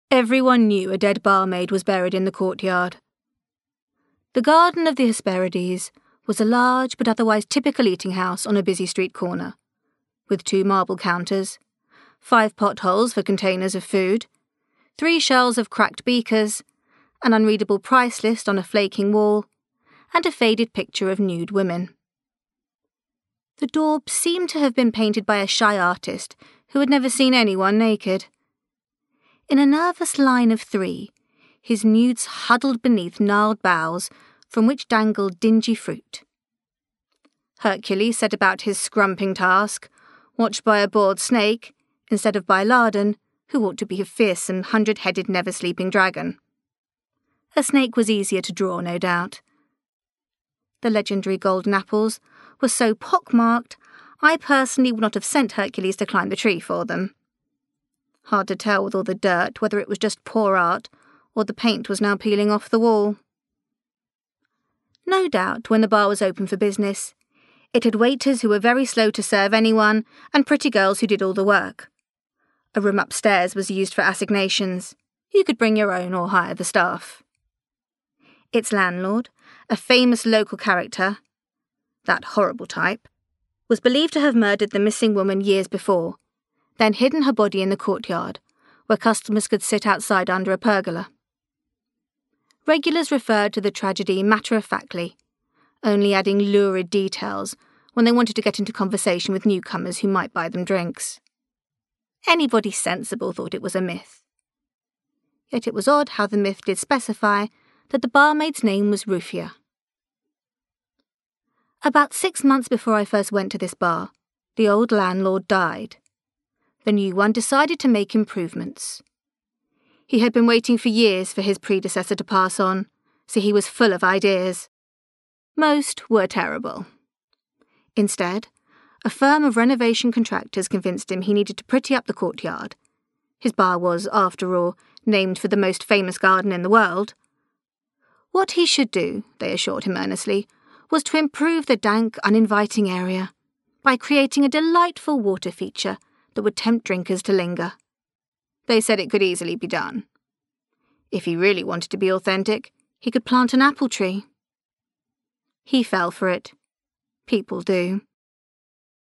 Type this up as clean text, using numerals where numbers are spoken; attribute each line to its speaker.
Speaker 1: Everyone knew a dead barmaid was buried in the courtyard. The Garden of the Hesperides was a large but otherwise typical eating house on a busy street corner, with 2 marble counters, 5 potholes for containers of food, 3 shelves of cracked beakers, an unreadable price list on a flaking wall, and a faded picture of nude women. The daub seemed to have been painted by a shy artist who had never seen anyone naked. In a nervous line of 3, his nudes huddled beneath gnarled boughs from which dangled dingy fruit. Hercules set about his scrumping task, watched by a bored snake, instead of by Lardon, who ought to be a fearsome 100-headed never-sleeping dragon. A snake was easier to draw, no doubt. The legendary golden apples were so pockmarked, I personally would not have sent Hercules to climb the tree for them. Hard to tell with all the dirt whether it was just poor art or the paint was now peeling off the wall. No doubt, when the bar was open for business, it had waiters who were very slow to serve anyone and pretty girls who did all the work. A room upstairs was used for assignations. You could bring your own or hire the staff. Its landlord, a famous local character, that horrible type, was believed to have murdered the missing woman years before, then hidden her body in the courtyard, where customers could sit outside under a pergola. Regulars referred to the tragedy matter-of-factly, only adding lurid details when they wanted to get into conversation with newcomers who might buy them drinks. Anybody sensible thought it was a myth. Yet it was odd how the myth did specify that the barmaid's name was Rufia. About 6 months before I first went to this bar, the old landlord died. The new one decided to make improvements. He had been waiting for years for his predecessor to pass on, so he was full of ideas. Most were terrible. Instead, a firm of renovation contractors convinced him he needed to pretty up the courtyard. His bar was, after all, named for the most famous garden in the world. What he should do, they assured him earnestly, was to improve the dank, uninviting area by creating a delightful water feature that would tempt drinkers to linger. They said it could easily be done. If he really wanted to be authentic, he could plant an apple tree. He fell for it. People do.